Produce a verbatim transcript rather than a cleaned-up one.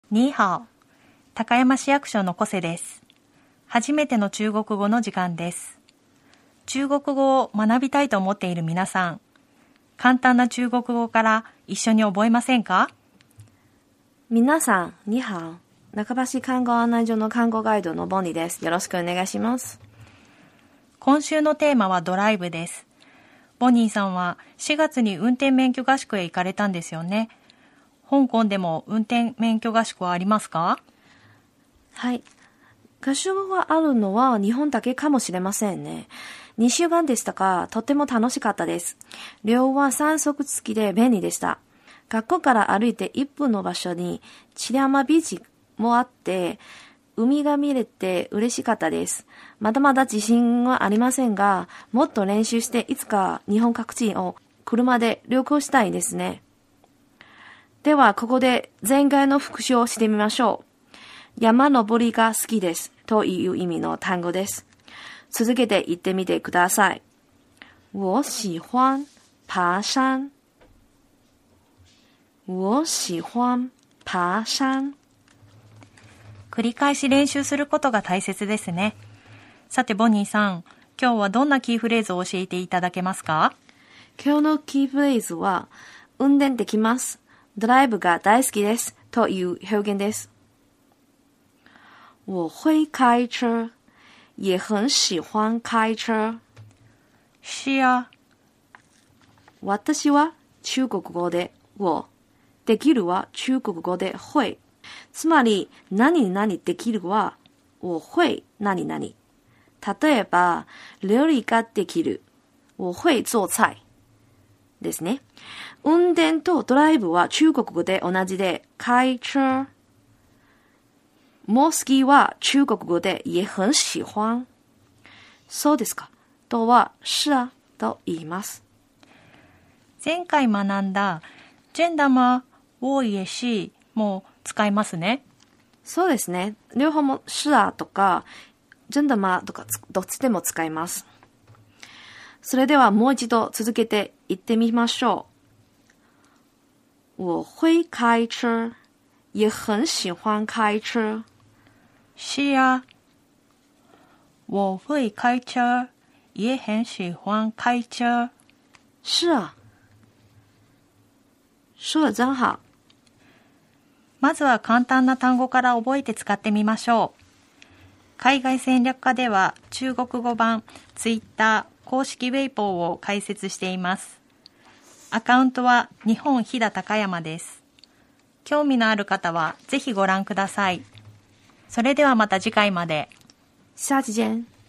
ニーハオ、高山市役所のコセです。初めての中国語の時間です。中国語を学びたいと思っている皆さん、簡単な中国語から一緒に覚えませんか？ 皆さん、ニーハオ、中橋看護案内所の看護ガイドのボニーです。よろしくお願いします。 今週のテーマはドライブです。ボニーさんはしがつに運転免許合宿へ行かれたんですよね。香港でも運転免許合宿はありますか？ はい。合宿があるのは日本だけかもしれませんね。にしゅうかんでしたが、とても楽しかったです。寮はさん足付きで便利でした。学校から歩いていっぷんの場所にチリャマビーチもあって、海が見れて嬉しかったです。まだまだ自信はありませんが、もっと練習していつか日本各地を車で旅行したいですね。では、ここで前回の復習をしてみましょう。山登りが好きですという意味の単語です。続けて言ってみてください。我喜欢爬山。我喜欢爬山。 繰り返し練習することが大切ですね。さてボニーさん、今日はどんなキーフレーズを教えていただけますか？ 今日のキーフレーズは、運転できます。ドライブが大好きですという表現です。我会開車。也很喜欢開車。 是啊。 私は中国語で我、できるは中国語で会。つまり、何々できるは、我会何々。例えば、料理ができる。我会做菜。ですね。運転とドライブは中国語で同じで、開車。もう好きは中国語で也很喜欢。そうですか。とは、是啊、と言います。 前回学んだ、真的吗？我也是も使いますね。 そうですね。両方も是啊とか、真的吗とか、どっちでも使います。それではもう一度続けて言ってみましょう。我会開車。也很喜欢開車。 是啊。我会開車。也很喜欢開車。 是啊。說得真好。 まずは簡単な単語から覚えて使ってみましょう。海外戦略家では中国語版ツイッター公式ウェイポーを開設しています。アカウントは日本飛騨高山です。興味のある方はぜひご覧ください。それではまた次回まで。 下期見。